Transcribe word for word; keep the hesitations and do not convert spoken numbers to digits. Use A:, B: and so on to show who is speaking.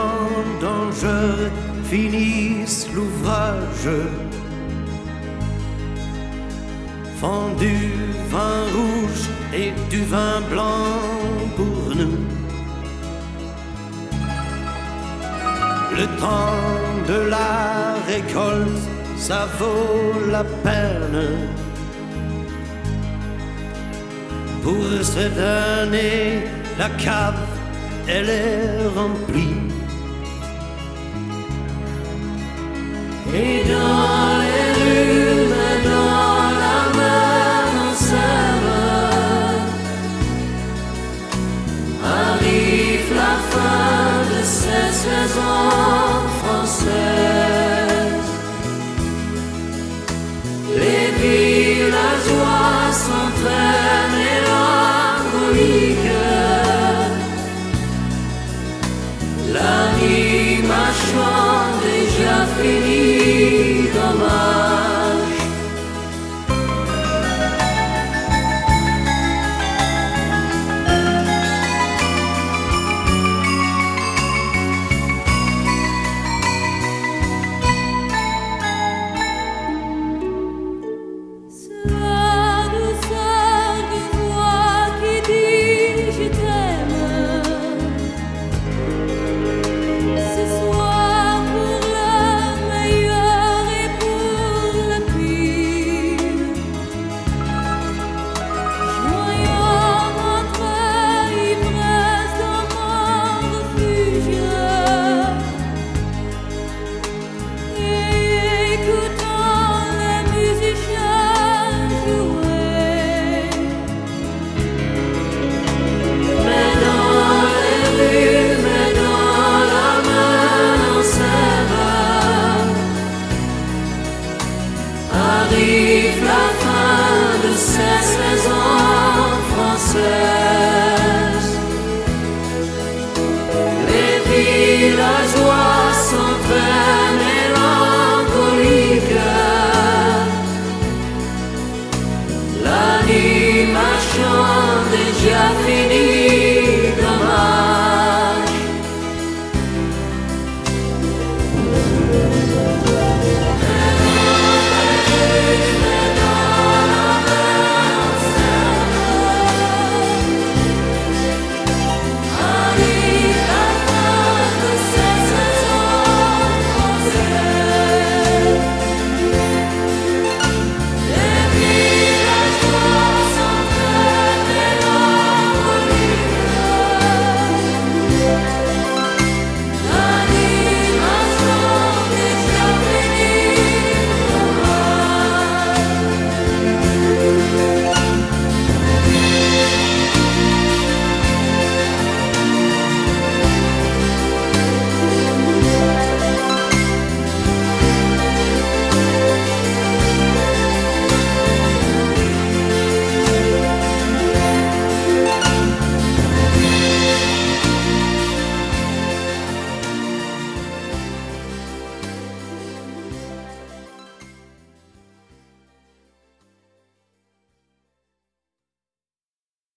A: dont je finisse l'ouvrage, font du vin rouge et du vin blanc pour nous. Le temps de la récolte, ça vaut la peine. Pour cette année, la cave, elle est remplie.
B: Et dans les rues, mais dans la mer, on s'aime. Arrive la fin de cette saison française. Les villageois s'entraînent et l'harmonique. L'animation déjà finie.